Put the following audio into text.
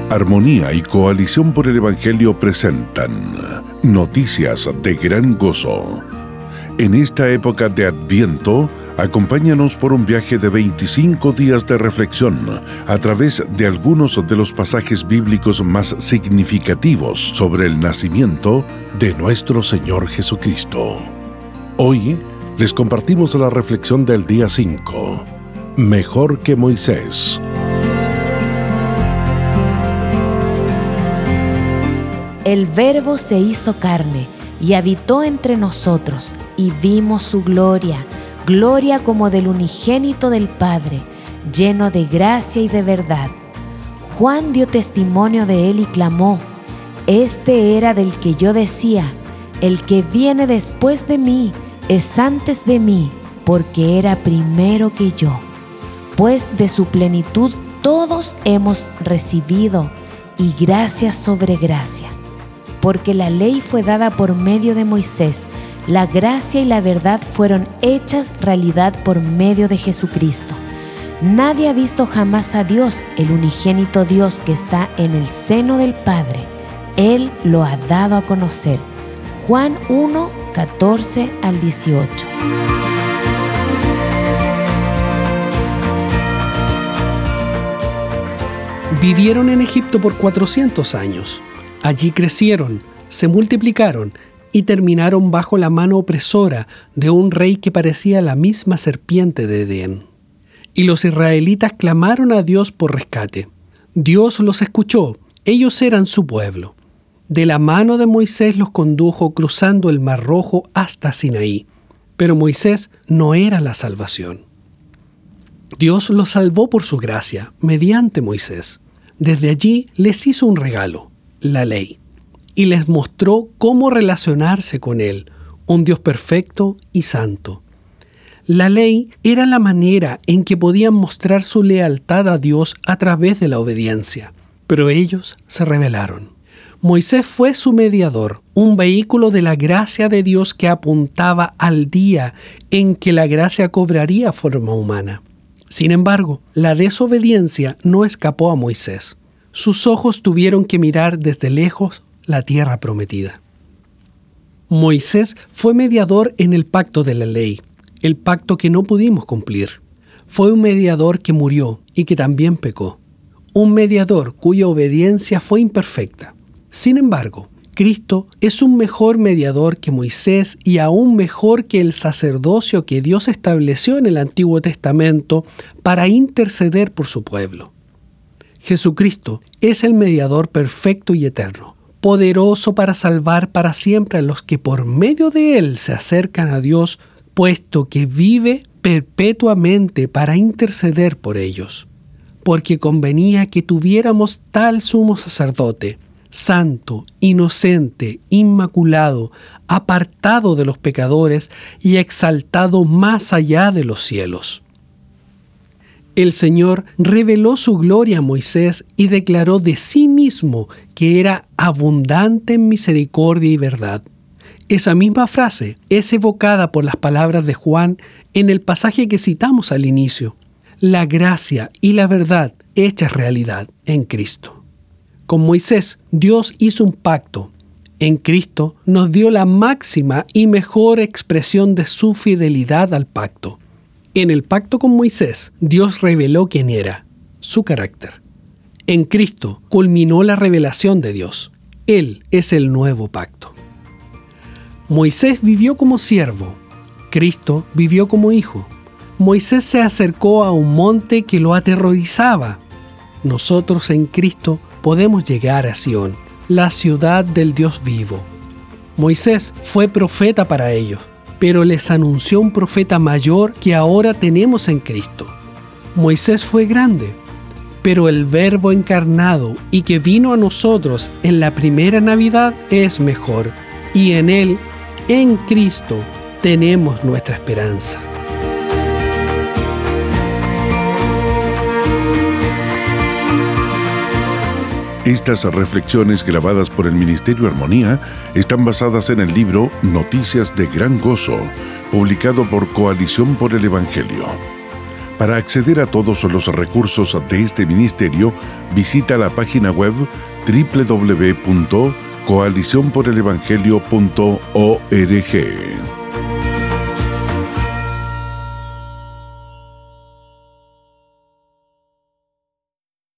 Armonía y Coalición por el Evangelio presentan Noticias de Gran Gozo. En esta época de Adviento, acompáñanos por un viaje de 25 días de reflexión a través de algunos de los pasajes bíblicos más significativos sobre el nacimiento de nuestro Señor Jesucristo. Hoy les compartimos la reflexión del día 5, Mejor que Moisés. El Verbo se hizo carne y habitó entre nosotros, y vimos su gloria, gloria como del unigénito del Padre, lleno de gracia y de verdad. Juan dio testimonio de él y clamó: Este era del que yo decía, el que viene después de mí es antes de mí, porque era primero que yo. Pues de su plenitud todos hemos recibido, y gracia sobre gracia. Porque la ley fue dada por medio de Moisés, la gracia y la verdad fueron hechas realidad por medio de Jesucristo. Nadie ha visto jamás a Dios, el unigénito Dios que está en el seno del Padre. Él lo ha dado a conocer. Juan 1, 14 al 18. Vivieron en Egipto por 400 años. Allí crecieron, se multiplicaron y terminaron bajo la mano opresora de un rey que parecía la misma serpiente de Edén. Y los israelitas clamaron a Dios por rescate. Dios los escuchó, ellos eran su pueblo. De la mano de Moisés los condujo cruzando el Mar Rojo hasta Sinaí. Pero Moisés no era la salvación. Dios los salvó por su gracia, mediante Moisés. Desde allí les hizo un regalo, la ley, y les mostró cómo relacionarse con Él, un Dios perfecto y santo. La ley era la manera en que podían mostrar su lealtad a Dios a través de la obediencia, pero ellos se rebelaron. Moisés fue su mediador, un vehículo de la gracia de Dios que apuntaba al día en que la gracia cobraría forma humana. Sin embargo, la desobediencia no escapó a Moisés. Sus ojos tuvieron que mirar desde lejos la tierra prometida. Moisés fue mediador en el pacto de la ley, el pacto que no pudimos cumplir. Fue un mediador que murió y que también pecó. Un mediador cuya obediencia fue imperfecta. Sin embargo, Cristo es un mejor mediador que Moisés y aún mejor que el sacerdocio que Dios estableció en el Antiguo Testamento para interceder por su pueblo. Jesucristo es el mediador perfecto y eterno, poderoso para salvar para siempre a los que por medio de Él se acercan a Dios, puesto que vive perpetuamente para interceder por ellos. Porque convenía que tuviéramos tal sumo sacerdote, santo, inocente, inmaculado, apartado de los pecadores y exaltado más allá de los cielos. El Señor reveló su gloria a Moisés y declaró de sí mismo que era abundante en misericordia y verdad. Esa misma frase es evocada por las palabras de Juan en el pasaje que citamos al inicio. La gracia y la verdad hechas realidad en Cristo. Con Moisés, Dios hizo un pacto. En Cristo nos dio la máxima y mejor expresión de su fidelidad al pacto. En el pacto con Moisés, Dios reveló quién era, su carácter. En Cristo culminó la revelación de Dios. Él es el nuevo pacto. Moisés vivió como siervo. Cristo vivió como hijo. Moisés se acercó a un monte que lo aterrorizaba. Nosotros en Cristo podemos llegar a Sión, la ciudad del Dios vivo. Moisés fue profeta para ellos, pero les anunció un profeta mayor que ahora tenemos en Cristo. Moisés fue grande, pero el Verbo encarnado y que vino a nosotros en la primera Navidad es mejor, y en Él, en Cristo, tenemos nuestra esperanza. Estas reflexiones grabadas por el Ministerio Armonía están basadas en el libro Noticias de Gran Gozo, publicado por Coalición por el Evangelio. Para acceder a todos los recursos de este ministerio, visita la página web www.coaliciónporelevangelio.org.